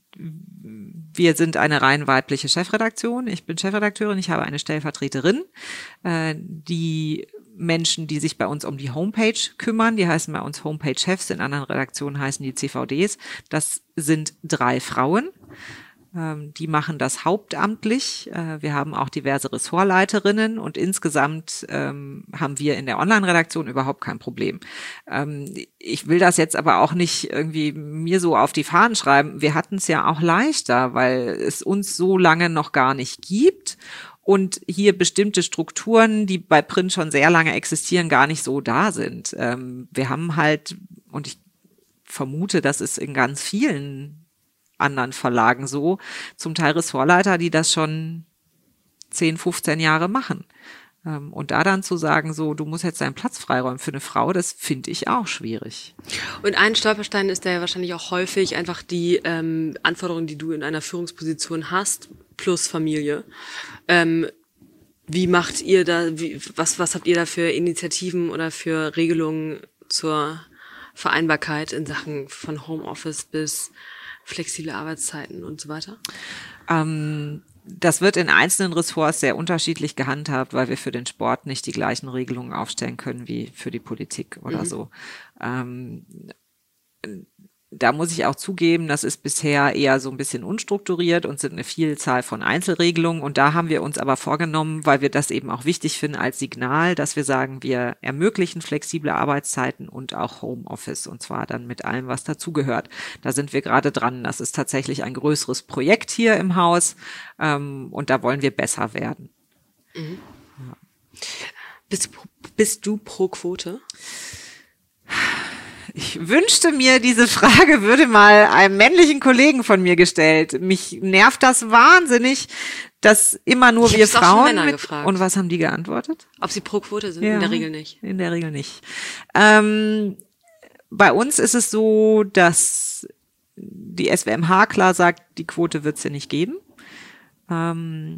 wir sind eine rein weibliche Chefredaktion. Ich bin Chefredakteurin, ich habe eine Stellvertreterin. Äh, die Menschen, die sich bei uns um die Homepage kümmern, die heißen bei uns Homepage-Chefs, in anderen Redaktionen heißen die C V Ds. Das sind drei Frauen. Die machen das hauptamtlich. Wir haben auch diverse Ressortleiterinnen und insgesamt ähm, haben wir in der Online-Redaktion überhaupt kein Problem. Ähm, ich will das jetzt aber auch nicht irgendwie mir so auf die Fahnen schreiben. Wir hatten es ja auch leichter, weil es uns so lange noch gar nicht gibt und hier bestimmte Strukturen, die bei Print schon sehr lange existieren, gar nicht so da sind. Ähm, wir haben halt, und ich vermute, das ist in ganz vielen anderen Verlagen so, zum Teil Ressortleiter, die das schon zehn, fünfzehn Jahre machen. Und da dann zu sagen, so, du musst jetzt deinen Platz freiräumen für eine Frau, das finde ich auch schwierig. Und ein Stolperstein ist da ja wahrscheinlich auch häufig einfach die ähm, Anforderungen, die du in einer Führungsposition hast, plus Familie. Ähm, wie macht ihr da, wie, was, was habt ihr da für Initiativen oder für Regelungen zur Vereinbarkeit in Sachen von Homeoffice bis flexible Arbeitszeiten und so weiter? Ähm, das wird in einzelnen Ressorts sehr unterschiedlich gehandhabt, weil wir für den Sport nicht die gleichen Regelungen aufstellen können wie für die Politik oder mhm. so. Ähm, da muss ich auch zugeben, das ist bisher eher so ein bisschen unstrukturiert und sind eine Vielzahl von Einzelregelungen. Und da haben wir uns aber vorgenommen, weil wir das eben auch wichtig finden als Signal, dass wir sagen, wir ermöglichen flexible Arbeitszeiten und auch Homeoffice und zwar dann mit allem, was dazugehört. Da sind wir gerade dran. Das ist tatsächlich ein größeres Projekt hier im Haus ähm, und da wollen wir besser werden. Mhm. Ja. Bist, bist du pro Quote? Ich wünschte mir, diese Frage würde mal einem männlichen Kollegen von mir gestellt. Mich nervt das wahnsinnig, dass immer nur ich wir Frauen mit, gefragt. Und was haben die geantwortet? Ob sie pro Quote sind? Ja, in der Regel nicht. In der Regel nicht. Ähm, bei uns ist es so, dass die S W M H klar sagt, die Quote wird es ja nicht geben. Ähm,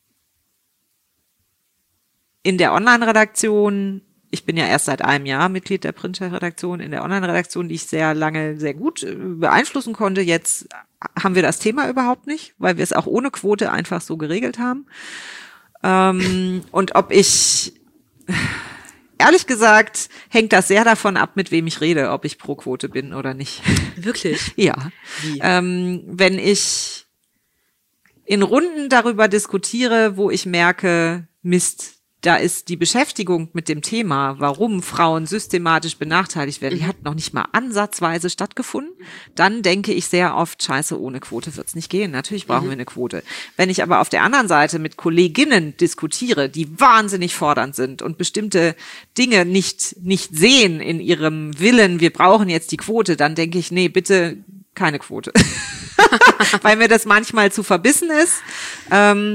in der Online-Redaktion, ich bin ja erst seit einem Jahr Mitglied der Print-Redaktion, in der Online-Redaktion, die ich sehr lange sehr gut beeinflussen konnte. Jetzt haben wir das Thema überhaupt nicht, weil wir es auch ohne Quote einfach so geregelt haben. Ähm, und ob ich, ehrlich gesagt, hängt das sehr davon ab, mit wem ich rede, ob ich pro Quote bin oder nicht. Wirklich? Ja. Wie? Ähm, wenn ich in Runden darüber diskutiere, wo ich merke, Mist, da ist die Beschäftigung mit dem Thema, warum Frauen systematisch benachteiligt werden, die hat noch nicht mal ansatzweise stattgefunden. Dann denke ich sehr oft, scheiße, ohne Quote wird's nicht gehen. Natürlich brauchen mhm. wir eine Quote. Wenn ich aber auf der anderen Seite mit Kolleginnen diskutiere, die wahnsinnig fordernd sind und bestimmte Dinge nicht, nicht sehen in ihrem Willen, wir brauchen jetzt die Quote, dann denke ich, nee, bitte keine Quote. Weil mir das manchmal zu verbissen ist. Ähm,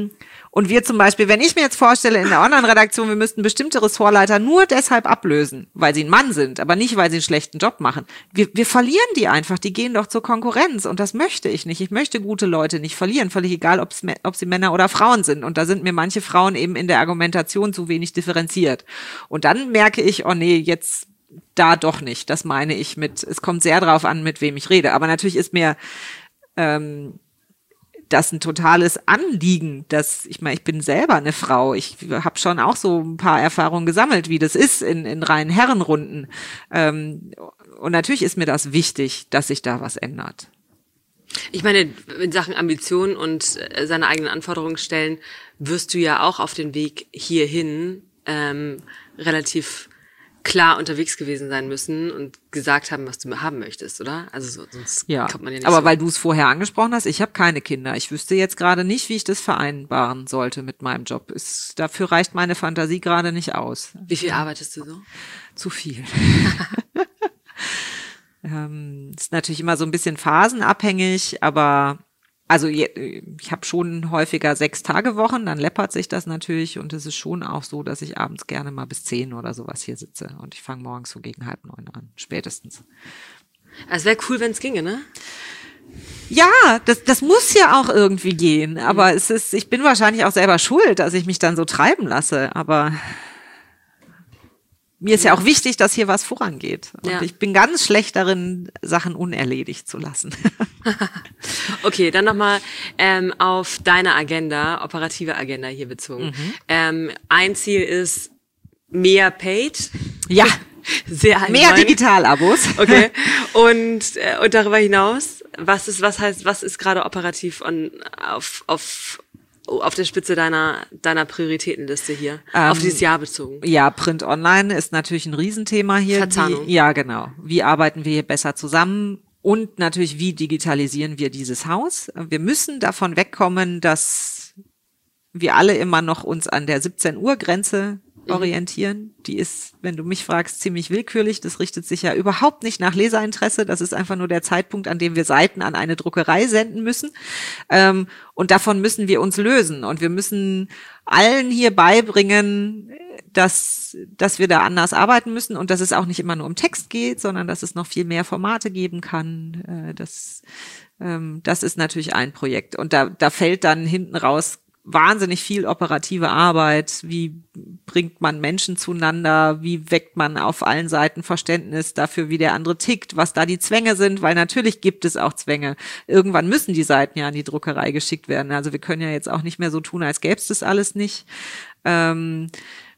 Und wir zum Beispiel, wenn ich mir jetzt vorstelle, in der Online-Redaktion, wir müssten bestimmte Ressortleiter nur deshalb ablösen, weil sie ein Mann sind, aber nicht, weil sie einen schlechten Job machen. Wir, wir verlieren die einfach, die gehen doch zur Konkurrenz und das möchte ich nicht. Ich möchte gute Leute nicht verlieren, völlig egal, ob's, ob sie Männer oder Frauen sind. Und da sind mir manche Frauen eben in der Argumentation zu wenig differenziert. Und dann merke ich, oh nee, jetzt da doch nicht. Das meine ich mit, es kommt sehr drauf an, mit wem ich rede. Aber natürlich ist mir ähm, das ein totales Anliegen, dass ich meine, ich bin selber eine Frau. Ich habe schon auch so ein paar Erfahrungen gesammelt, wie das ist in, in reinen Herrenrunden. Ähm, und natürlich ist mir das wichtig, dass sich da was ändert. Ich meine, in Sachen Ambition und äh, seine eigenen Anforderungen stellen, wirst du ja auch auf den Weg hierhin ähm, relativ klar unterwegs gewesen sein müssen und gesagt haben, was du haben möchtest, oder? Also so, sonst ja, kommt man ja nicht aber so. weil du es vorher angesprochen hast, ich habe keine Kinder. Ich wüsste jetzt gerade nicht, wie ich das vereinbaren sollte mit meinem Job. Ist, dafür reicht meine Fantasie gerade nicht aus. Wie viel arbeitest du so? Zu viel. ähm, ist natürlich immer so ein bisschen phasenabhängig, aber also ich habe schon häufiger sechs Tage Wochen, dann läppert sich das natürlich und es ist schon auch so, dass ich abends gerne mal bis zehn oder sowas hier sitze und ich fange morgens so gegen halb neun an, spätestens. Es wäre cool, wenn es ginge, ne? Ja, das, das muss ja auch irgendwie gehen, aber mhm. es ist, ich bin wahrscheinlich auch selber schuld, dass ich mich dann so treiben lasse, aber mir ist ja auch wichtig, dass hier was vorangeht. Und ja. ich bin ganz schlecht darin, Sachen unerledigt zu lassen. Okay, dann nochmal ähm, auf deine Agenda, operative Agenda hier bezogen. Mhm. Ähm, ein Ziel ist mehr Paid. Ja. Sehr allgemein. Mehr Digital-Abos. Okay. Und, äh, und darüber hinaus, was ist, was heißt, was ist gerade operativ on, auf, auf, auf der Spitze deiner, deiner Prioritätenliste hier? Ähm, auf dieses Jahr bezogen. Ja, Print Online ist natürlich ein Riesenthema hier. Verzahnung. Wie, ja, genau. Wie arbeiten wir hier besser zusammen? Und natürlich, wie digitalisieren wir dieses Haus? Wir müssen davon wegkommen, dass wir alle immer noch uns an der siebzehn Uhr Grenze orientieren. Die ist, wenn du mich fragst, ziemlich willkürlich. Das richtet sich ja überhaupt nicht nach Leserinteresse. Das ist einfach nur der Zeitpunkt, an dem wir Seiten an eine Druckerei senden müssen. Ähm, und davon müssen wir uns lösen. Und wir müssen allen hier beibringen, dass, dass wir da anders arbeiten müssen und dass es auch nicht immer nur um Text geht, sondern dass es noch viel mehr Formate geben kann. Äh, das, ähm, das ist natürlich ein Projekt. Und da, da fällt dann hinten raus wahnsinnig viel operative Arbeit. Wie bringt man Menschen zueinander? Wie weckt man auf allen Seiten Verständnis dafür, wie der andere tickt, was da die Zwänge sind? Weil natürlich gibt es auch Zwänge. Irgendwann müssen die Seiten ja an die Druckerei geschickt werden. Also wir können ja jetzt auch nicht mehr so tun, als gäbe es das alles nicht. Ähm,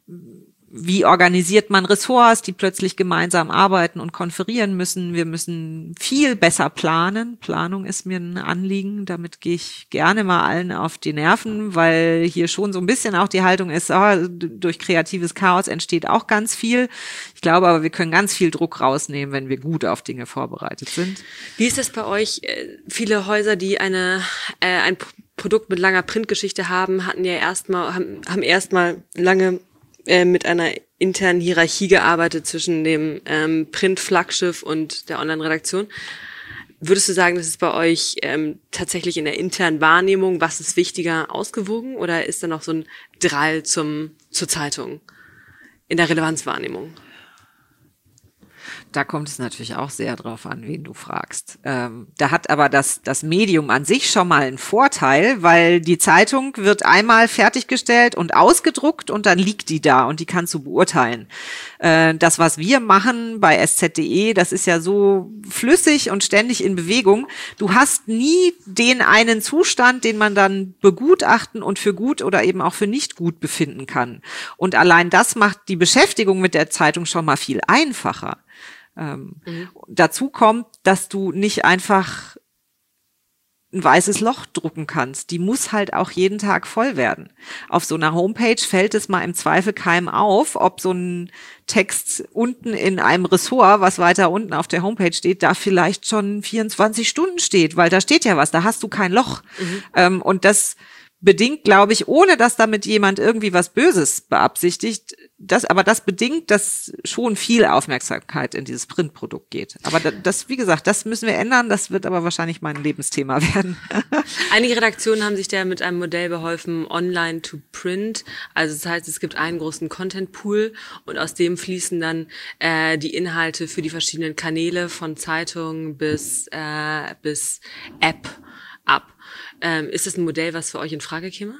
Wie organisiert man Ressorts, die plötzlich gemeinsam arbeiten und konferieren müssen? Wir müssen viel besser planen. Planung ist mir ein Anliegen. Damit gehe ich gerne mal allen auf die Nerven, weil hier schon so ein bisschen auch die Haltung ist, oh, durch kreatives Chaos entsteht auch ganz viel. Ich glaube aber, wir können ganz viel Druck rausnehmen, wenn wir gut auf Dinge vorbereitet sind. Wie ist das bei euch? Viele Häuser, die eine äh, ein Produkt mit langer Printgeschichte haben, hatten ja erstmal haben, haben erstmal lange mit einer internen Hierarchie gearbeitet zwischen dem ähm, Print-Flaggschiff und der Online-Redaktion. Würdest du sagen, das ist bei euch ähm, tatsächlich in der internen Wahrnehmung, was ist wichtiger, ausgewogen? Oder ist da noch so ein Drall zum zur Zeitung in der Relevanzwahrnehmung? Da kommt es natürlich auch sehr drauf an, wen du fragst. Ähm, da hat aber das, das Medium an sich schon mal einen Vorteil, weil die Zeitung wird einmal fertiggestellt und ausgedruckt und dann liegt die da und die kannst du beurteilen. Äh, das, was wir machen bei S Z punkt de, das ist ja so flüssig und ständig in Bewegung. Du hast nie den einen Zustand, den man dann begutachten und für gut oder eben auch für nicht gut befinden kann. Und allein das macht die Beschäftigung mit der Zeitung schon mal viel einfacher. Ähm, mhm. Dazu kommt, dass du nicht einfach ein weißes Loch drucken kannst. Die muss halt auch jeden Tag voll werden. Auf so einer Homepage fällt es mal im Zweifel keinem auf, ob so ein Text unten in einem Ressort, was weiter unten auf der Homepage steht, da vielleicht schon vierundzwanzig Stunden steht, weil da steht ja was, da hast du kein Loch. Mhm. Ähm, und das bedingt, glaube ich, ohne dass damit jemand irgendwie was Böses beabsichtigt, das, aber das bedingt, dass schon viel Aufmerksamkeit in dieses Printprodukt geht. Aber das, wie gesagt, das müssen wir ändern, das wird aber wahrscheinlich mein Lebensthema werden. Einige Redaktionen haben sich da mit einem Modell beholfen, online to print. Also das heißt, es gibt einen großen Content-Pool und aus dem fließen dann äh, die Inhalte für die verschiedenen Kanäle von Zeitung bis, äh, bis App ab. Ähm, ist das ein Modell, was für euch in Frage käme?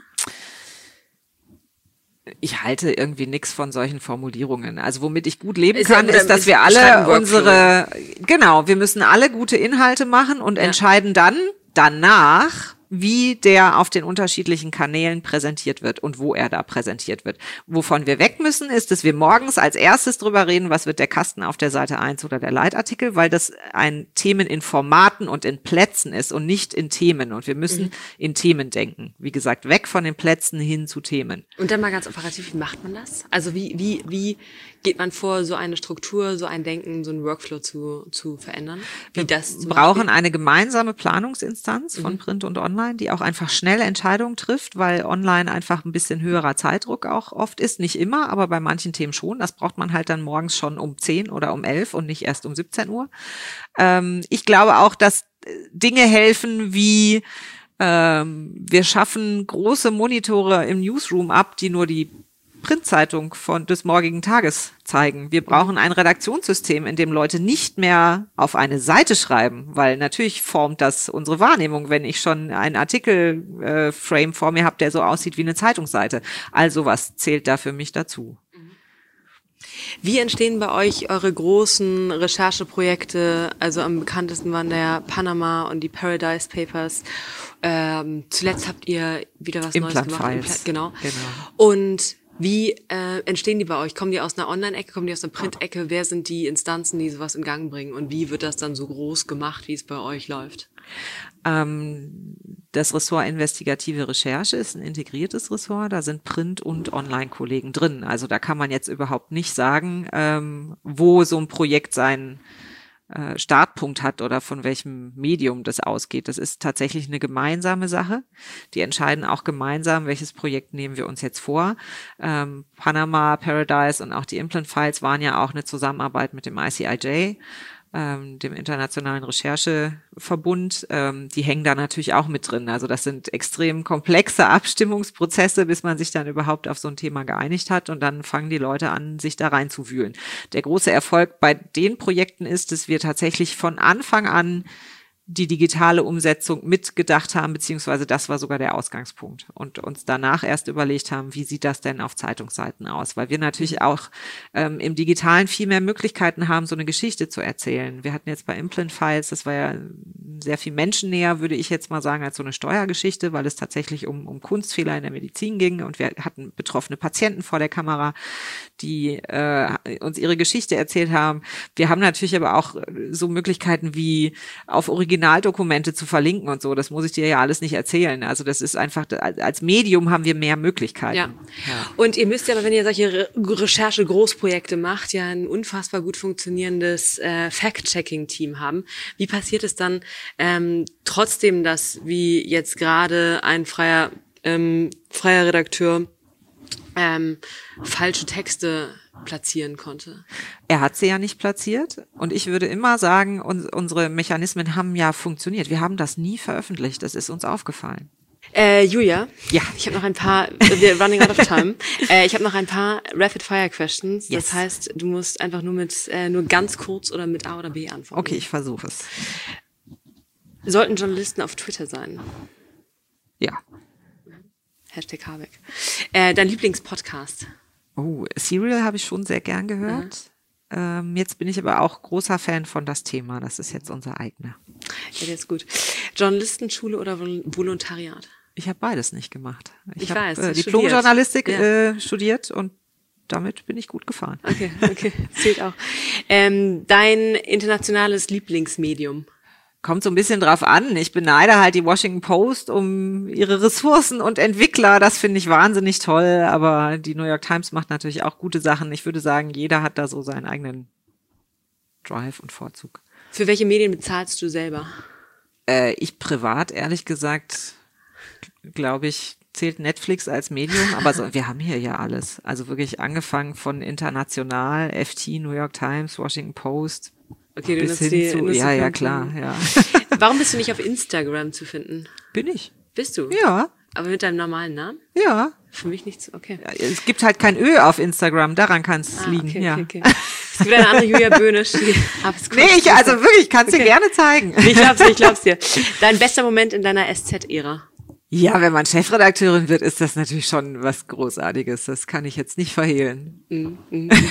Ich halte irgendwie nichts von solchen Formulierungen. Also womit ich gut leben ist kann, ja, ist, dass ist, wir alle unsere, genau, wir müssen alle gute Inhalte machen und ja. entscheiden dann danach, wie der auf den unterschiedlichen Kanälen präsentiert wird und wo er da präsentiert wird. Wovon wir weg müssen, ist, dass wir morgens als erstes drüber reden, was wird der Kasten auf der Seite eins oder der Leitartikel, weil das ein Themen in Formaten und in Plätzen ist und nicht in Themen. Und wir müssen mhm. in Themen denken. Wie gesagt, weg von den Plätzen hin zu Themen. Und dann mal ganz operativ, wie macht man das? Also wie, wie, wie geht man vor, so eine Struktur, so ein Denken, so einen Workflow zu, zu verändern? Wie wir das zum brauchen Beispiel? eine gemeinsame Planungsinstanz von mhm. Print und Online, die auch einfach schnell Entscheidungen trifft, weil online einfach ein bisschen höherer Zeitdruck auch oft ist. Nicht immer, aber bei manchen Themen schon. Das braucht man halt dann morgens schon um zehn oder um elf und nicht erst um siebzehn Uhr. Ähm, ich glaube auch, dass Dinge helfen wie ähm, wir schaffen große Monitore im Newsroom ab, die nur die Printzeitung von des morgigen Tages zeigen. Wir brauchen ein Redaktionssystem, in dem Leute nicht mehr auf eine Seite schreiben, weil natürlich formt das unsere Wahrnehmung, wenn ich schon einen Artikelframe äh, vor mir habe, der so aussieht wie eine Zeitungsseite. Also was zählt da für mich dazu? Wie entstehen bei euch eure großen Rechercheprojekte? Also am bekanntesten waren der Panama und die Paradise Papers. Ähm, zuletzt habt ihr wieder was Neues gemacht. Implant-Files. Genau. genau. Und wie äh, entstehen die bei euch? Kommen die aus einer Online-Ecke, kommen die aus einer Print-Ecke? Wer sind die Instanzen, die sowas in Gang bringen? Und wie wird das dann so groß gemacht, wie es bei euch läuft? Ähm, das Ressort Investigative Recherche ist ein integriertes Ressort. Da sind Print- und Online-Kollegen drin. Also da kann man jetzt überhaupt nicht sagen, ähm, wo so ein Projekt sein Startpunkt hat oder von welchem Medium das ausgeht. Das ist tatsächlich eine gemeinsame Sache. Die entscheiden auch gemeinsam, welches Projekt nehmen wir uns jetzt vor. Ähm, Panama, Paradise und auch die Implant-Files waren ja auch eine Zusammenarbeit mit dem I C I J, ähm, dem Internationalen Rechercheverbund. Ähm, die hängen da natürlich auch mit drin. Also das sind extrem komplexe Abstimmungsprozesse, bis man sich dann überhaupt auf so ein Thema geeinigt hat und dann fangen die Leute an, sich da reinzuwühlen. Der große Erfolg bei den Projekten ist, dass wir tatsächlich von Anfang an die digitale Umsetzung mitgedacht haben, beziehungsweise das war sogar der Ausgangspunkt und uns danach erst überlegt haben, wie sieht das denn auf Zeitungsseiten aus, weil wir natürlich auch ähm, im Digitalen viel mehr Möglichkeiten haben, so eine Geschichte zu erzählen. Wir hatten jetzt bei Implant Files, das war ja sehr viel menschennäher, würde ich jetzt mal sagen, als so eine Steuergeschichte, weil es tatsächlich um, um Kunstfehler in der Medizin ging und wir hatten betroffene Patienten vor der Kamera, die äh, uns ihre Geschichte erzählt haben. Wir haben natürlich aber auch so Möglichkeiten wie auf Original Originaldokumente zu verlinken und so, das muss ich dir ja alles nicht erzählen. Also das ist einfach, als Medium haben wir mehr Möglichkeiten. Ja. ja. Und ihr müsst ja, aber wenn ihr solche Re- Recherche-Großprojekte macht, ja ein unfassbar gut funktionierendes äh, Fact-Checking-Team haben. Wie passiert es dann ähm, trotzdem, dass wie jetzt gerade ein freier, ähm, freier Redakteur ähm, falsche Texte platzieren konnte? Er hat sie ja nicht platziert und ich würde immer sagen, uns, unsere Mechanismen haben ja funktioniert. Wir haben das nie veröffentlicht, das ist uns aufgefallen. Äh, Julia, ja. ich habe noch ein paar, we're running out of time, äh, ich habe noch ein paar Rapid-Fire-Questions, yes. Das heißt, du musst einfach nur mit, äh, nur ganz kurz oder mit A oder B antworten. Okay, ich versuche es. Sollten Journalisten auf Twitter sein? Ja. Hashtag Habeck. Äh, dein Lieblingspodcast? Oh, Serial habe ich schon sehr gern gehört. Mhm. Ähm, jetzt bin ich aber auch großer Fan von das Thema. Das ist jetzt unser eigener. Ja, der ist gut. Journalistenschule oder Vol- Volontariat? Ich habe beides nicht gemacht. Ich, ich habe weiß. äh, Diplom-Journalistik ja. äh, studiert und damit bin ich gut gefahren. Okay, okay, zählt auch. Ähm, dein internationales Lieblingsmedium? Kommt so ein bisschen drauf an. Ich beneide halt die Washington Post um ihre Ressourcen und Entwickler. Das finde ich wahnsinnig toll. Aber die New York Times macht natürlich auch gute Sachen. Ich würde sagen, jeder hat da so seinen eigenen Drive und Vorzug. Für welche Medien bezahlst du selber? Äh, ich privat, ehrlich gesagt, glaube ich, zählt Netflix als Medium, aber so, wir haben hier ja alles. Also wirklich angefangen von international, F T, New York Times, Washington Post, okay, du bis nutzt hin die, zu, nutzt ja, die ja, Plattform. klar, ja. Warum bist du nicht auf Instagram zu finden? Bin ich. Bist du? Ja, Aber mit deinem normalen Namen? ja. Für mich nicht so, okay. Ja, es gibt halt kein Ö auf Instagram, daran kann es Ah, liegen. okay, ja. okay, okay. Es gibt eine andere Julia Böhnisch. Die, aber es Nee, ich, also wirklich, ich kann es Okay. dir gerne zeigen. Ich glaub's dir, ich glaub's dir. Dein bester Moment in deiner S Z-Ära? Ja, wenn man Chefredakteurin wird, ist das natürlich schon was Großartiges. Das kann ich jetzt nicht verhehlen. Mhm, mhm, mhm.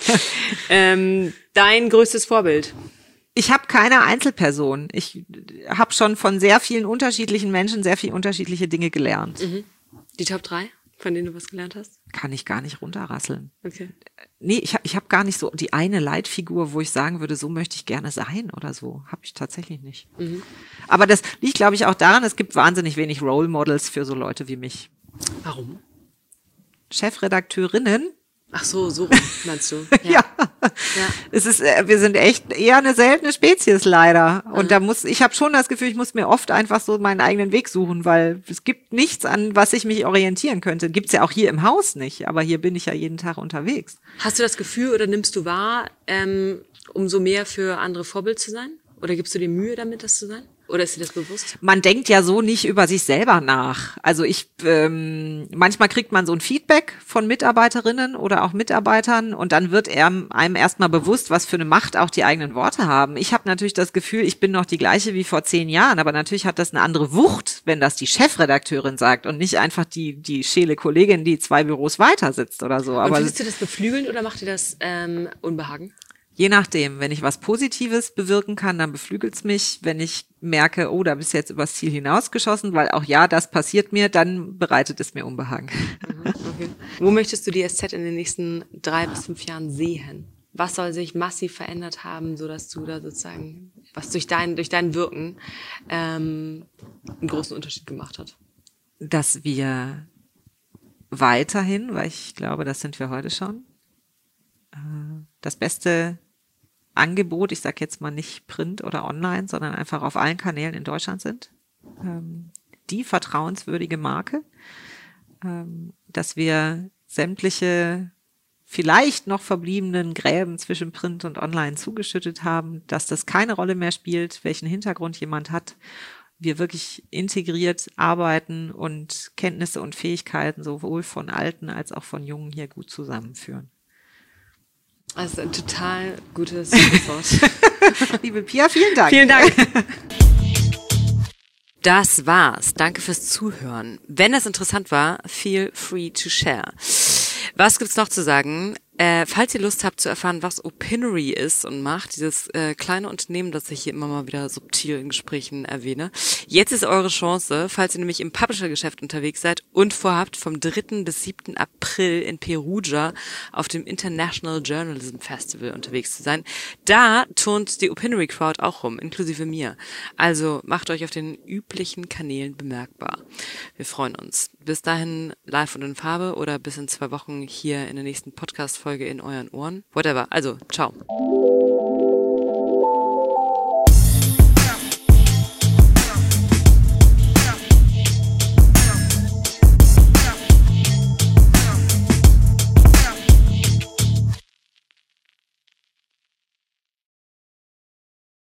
ähm, dein größtes Vorbild? Ich habe keine Einzelperson. Ich habe schon von sehr vielen unterschiedlichen Menschen sehr viele unterschiedliche Dinge gelernt. Mhm. Die Top drei, von denen du was gelernt hast? Kann ich gar nicht runterrasseln. Okay. Nee, ich habe ich hab gar nicht so die eine Leitfigur, wo ich sagen würde, so möchte ich gerne sein oder so. Habe ich tatsächlich nicht. Mhm. Aber das liegt, glaube ich, auch daran, es gibt wahnsinnig wenig Role Models für so Leute wie mich. Warum? Chefredakteurinnen. Ach so, so rum, meinst du? Ja. Ja. Es ist, äh, wir sind echt eher eine seltene Spezies leider. Und Mhm. da muss, ich habe schon das Gefühl, ich muss mir oft einfach so meinen eigenen Weg suchen, weil es gibt nichts, an was ich mich orientieren könnte. Gibt's ja auch hier im Haus nicht, aber hier bin ich ja jeden Tag unterwegs. Hast du das Gefühl oder nimmst du wahr, ähm, umso mehr für andere Vorbild zu sein? Oder gibst du dir Mühe damit, das zu sein? Oder ist dir das bewusst? Man denkt ja so nicht über sich selber nach. Also ich, ähm, manchmal kriegt man so ein Feedback von Mitarbeiterinnen oder auch Mitarbeitern und dann wird einem erstmal bewusst, was für eine Macht auch die eigenen Worte haben. Ich habe natürlich das Gefühl, ich bin noch die gleiche wie vor zehn Jahren, aber natürlich hat das eine andere Wucht, wenn das die Chefredakteurin sagt und nicht einfach die die schäle Kollegin, die zwei Büros weiter sitzt oder so. Und Aber findest du das beflügelnd oder macht dir das ähm, Unbehagen? je nachdem, wenn ich was Positives bewirken kann, dann beflügelt's mich. Wenn ich merke, oh, da bist du jetzt übers Ziel hinausgeschossen, weil auch ja, das passiert mir, dann bereitet es mir Unbehagen. Okay. Wo möchtest du die S Z in den nächsten drei bis fünf Jahren sehen? Was soll sich massiv verändert haben, so dass du da sozusagen, was durch dein durch dein Wirken ähm, einen großen Unterschied gemacht hat? Dass wir weiterhin, weil ich glaube, das sind wir heute schon, das beste Angebot, ich sage jetzt mal nicht Print oder online, sondern einfach auf allen Kanälen in Deutschland sind. Ähm, die vertrauenswürdige Marke, ähm, dass wir sämtliche vielleicht noch verbliebenen Gräben zwischen Print und Online zugeschüttet haben, dass das keine Rolle mehr spielt, welchen Hintergrund jemand hat. Wir wirklich integriert arbeiten und Kenntnisse und Fähigkeiten sowohl von Alten als auch von Jungen hier gut zusammenführen. Das ist ein total gutes Schlusswort. Liebe Pia, vielen Dank. Vielen Dank. Das war's. Danke fürs Zuhören. Wenn es interessant war, feel free to share. Was gibt's noch zu sagen? Äh, falls ihr Lust habt zu erfahren, was Opinory ist und macht, dieses äh, kleine Unternehmen, das ich hier immer mal wieder subtil in Gesprächen erwähne, jetzt ist eure Chance, falls ihr nämlich im Publisher-Geschäft unterwegs seid und vorhabt, vom dritten bis siebten April in Perugia auf dem International Journalism Festival unterwegs zu sein. Da turnt die Opinory Crowd auch rum, inklusive mir. Also macht euch auf den üblichen Kanälen bemerkbar. Wir freuen uns. Bis dahin live und in Farbe oder bis in zwei Wochen hier in der nächsten Podcast-Folge in euren Ohren. Whatever. Also, ciao.